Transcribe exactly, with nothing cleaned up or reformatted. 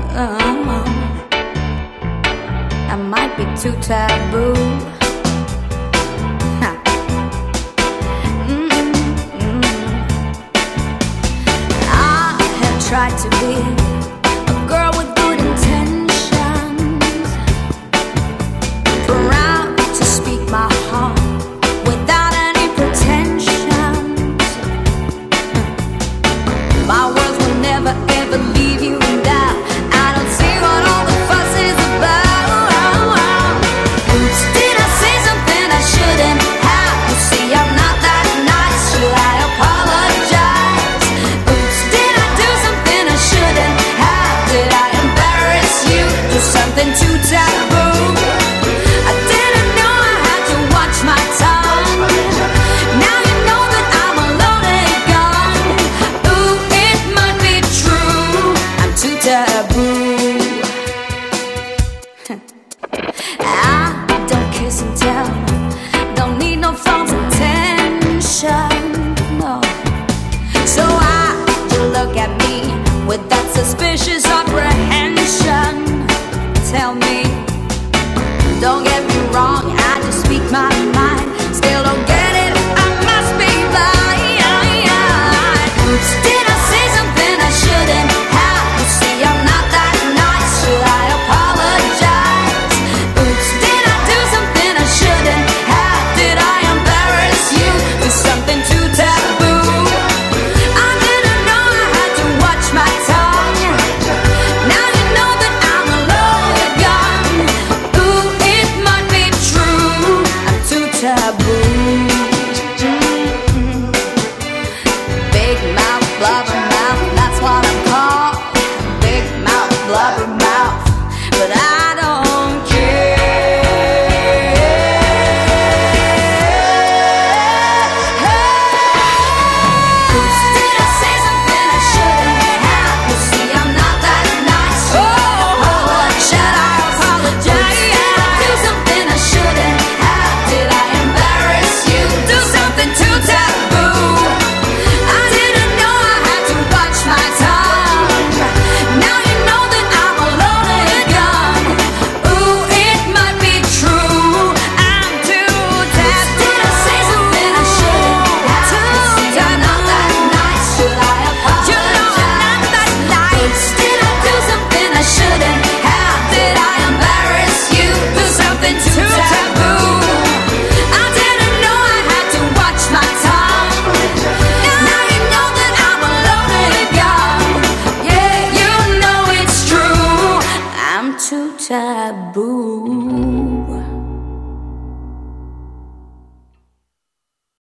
uh, I might be too taboo. Ha. Mm-mm. I have tried to be a girl with good intentions, proud to speak my heart without any pretensions. My words will never ever leave you in doubt. I don't see what all the fuss is about. Oops, did I say something I shouldn't have? You see, I'm not that nice. Should I apologize? Oops, did I do something I shouldn't have? Did I embarrass you? Do something too taboo? I didn't know I had to watch my tongue. Now you know that I'm a loaded gun. Ooh, it might be true, I'm too taboo. I don't kiss and tell, don't need no false attention, no. So I, you look at me with that suspicious apprehension. Tell me, don't get me wrong, I just speak my mind. Still don't get it, I must be blind. Oops, did I say something I shouldn't have? You see, I'm not that nice. Should I apologize? Oops, did I do something I shouldn't have? Did I embarrass you? Do something too taboo? I didn't know I had to watch my tongue. Now you know that I'm a loaded gun. Ooh, it might be true, I'm too taboo. Big mouth, blubber mouth, that's what I'm called. Big mouth, blubber mouth, but I don't care. Oops, did I say something I shouldn't have? You see, I'm not that nice. Should I apologize? Did I do something I shouldn't have? Did I embarrass you? Do something too taboo? I didn't know I had to watch my tongue. Now you know that I'm a loaded gun. Ooh, it might be true, I'm too taboo. Did I say something I shouldn't have? See, I'm not that nice. Should I apologize? You know I'm not that nice. Did I do something I shouldn't have? Did I embarrass you? Do something too taboo? I didn't know I had to watch my tongue. Now you know that I'm a loaded gun. Yeah, you know it's true, I'm too taboo.